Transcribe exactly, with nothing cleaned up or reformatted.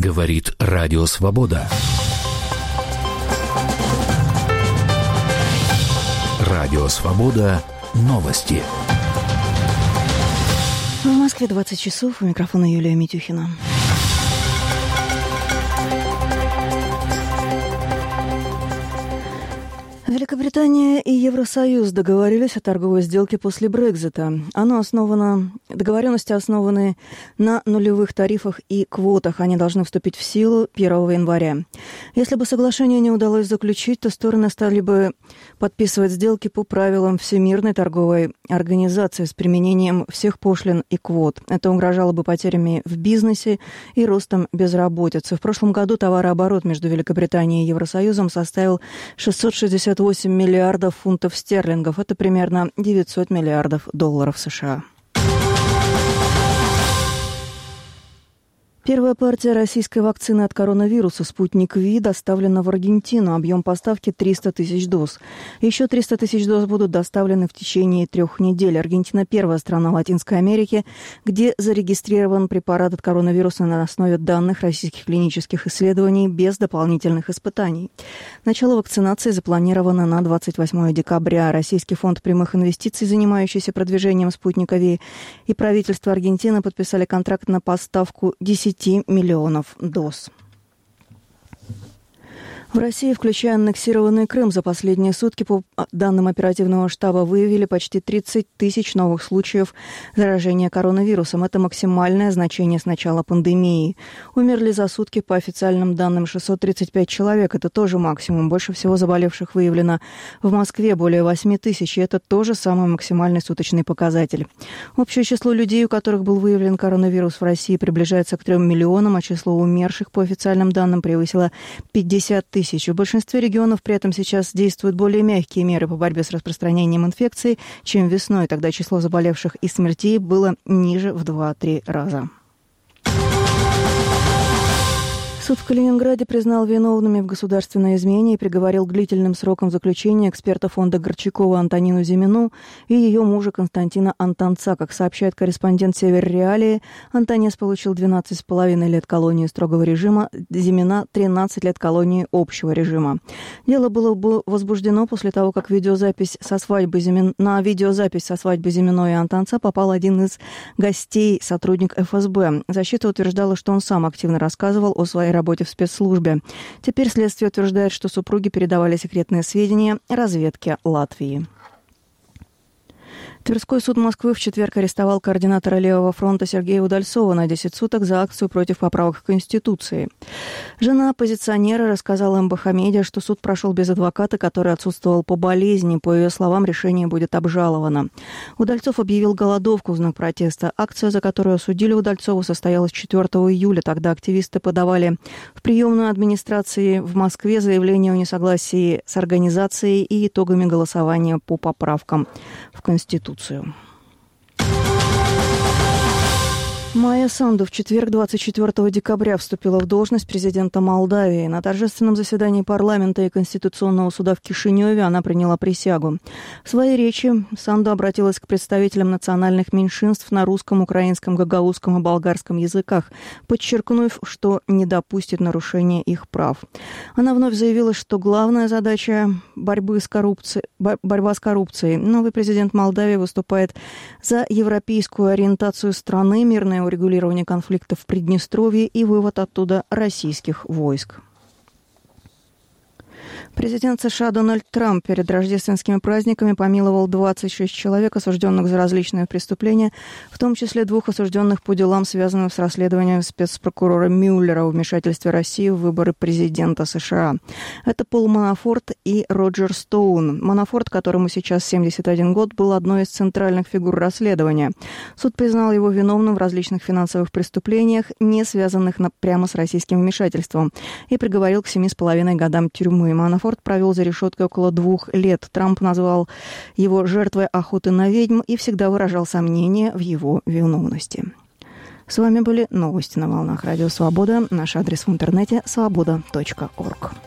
Говорит Радио Свобода. Радио Свобода. Новости. В Москве двадцать часов. У микрофона Юлия Митюхина. Великобритания и Евросоюз договорились о торговой сделке после Брексита. Оно основано, договоренности основаны на нулевых тарифах и квотах. Они должны вступить в силу первого января. Если бы соглашение не удалось заключить, то стороны стали бы подписывать сделки по правилам Всемирной торговой организации с применением всех пошлин и квот. Это угрожало бы потерями в бизнесе и ростом безработицы. В прошлом году товарооборот между Великобританией и Евросоюзом составил шестьсот шестьдесят восемь миллиардов фунтов стерлингов. Это примерно девятьсот миллиардов долларов США. Первая партия российской вакцины от коронавируса «Спутник Ви» доставлена в Аргентину. Объем поставки триста тысяч доз. Еще триста тысяч доз будут доставлены в течение трех недель. Аргентина – первая страна Латинской Америки, где зарегистрирован препарат от коронавируса на основе данных российских клинических исследований без дополнительных испытаний. Начало вакцинации запланировано на двадцать восьмое декабря. Российский фонд прямых инвестиций, занимающийся продвижением «Спутника Ви», и правительство Аргентины подписали контракт на поставку десяти миллионов доз. В России, включая аннексированный Крым, за последние сутки, по данным оперативного штаба, выявили почти тридцать тысяч новых случаев заражения коронавирусом. Это максимальное значение с начала пандемии. Умерли за сутки, по официальным данным, шестьсот тридцать пять человек. Это тоже максимум. Больше всего заболевших выявлено в Москве, более восемь тысяч. И это тоже самый максимальный суточный показатель. Общее число людей, у которых был выявлен коронавирус в России, приближается к трем миллионам, а число умерших, по официальным данным, превысило пятьдесят тысяч. В большинстве регионов при этом сейчас действуют более мягкие меры по борьбе с распространением инфекции, чем весной. Тогда число заболевших и смертей было ниже в два-три раза. Суд в Калининграде признал виновными в государственной измене и приговорил к длительным срокам заключения эксперта фонда Горчакова Антонину Зимину и ее мужа Константина Антонца. Как сообщает корреспондент «Север Реалии», Антонец получил двенадцать с половиной лет колонии строгого режима, Зимина – тринадцать лет колонии общего режима. Дело было возбуждено после того, как видеозапись со свадьбы Зимин... на видеозапись со свадьбы Зиминой и Антонца попал один из гостей, сотрудник эф эс бэ. Защита утверждала, что он сам активно рассказывал о своей работе в спецслужбе. Теперь следствие утверждает, что супруги передавали секретные сведения разведке Латвии. Тверской суд Москвы в четверг арестовал координатора Левого фронта Сергея Удальцова на десять суток за акцию против поправок к Конституции. Жена оппозиционера рассказала эм бэ ха Медиа, что суд прошел без адвоката, который отсутствовал по болезни. По ее словам, решение будет обжаловано. Удальцов объявил голодовку в знак протеста. Акция, за которую осудили Удальцова, состоялась четвёртого июля. Тогда активисты подавали в приемную администрации в Москве заявление о несогласии с организацией и итогами голосования по поправкам в Конституцию. Майя Санду в четверг, двадцать четвёртого декабря, вступила в должность президента Молдавии. На торжественном заседании парламента и Конституционного суда в Кишиневе она приняла присягу. В своей речи Санду обратилась к представителям национальных меньшинств на русском, украинском, гагаузском и болгарском языках, подчеркнув, что не допустит нарушения их прав. Она вновь заявила, что главная задача борьбы с коррупцией, борьба с коррупцией. Новый президент Молдавии выступает за европейскую ориентацию страны, мирное урегулирование конфликтов в Приднестровье и вывод оттуда российских войск. Президент США Дональд Трамп перед рождественскими праздниками помиловал двадцать шесть человек, осужденных за различные преступления, в том числе двух осужденных по делам, связанным с расследованием спецпрокурора Мюллера о вмешательстве России в выборы президента США. Это Пол Манафорт и Роджер Стоун. Манафорт, которому сейчас семьдесят один год, был одной из центральных фигур расследования. Суд признал его виновным в различных финансовых преступлениях, не связанных прямо с российским вмешательством, и приговорил к семи с половиной годам тюрьмы. Манафорт провел за решеткой около двух лет. Трамп назвал его жертвой охоты на ведьм и всегда выражал сомнения в его виновности. С вами были новости на волнах Радио Свобода. Наш адрес в интернете – свобода точка орг.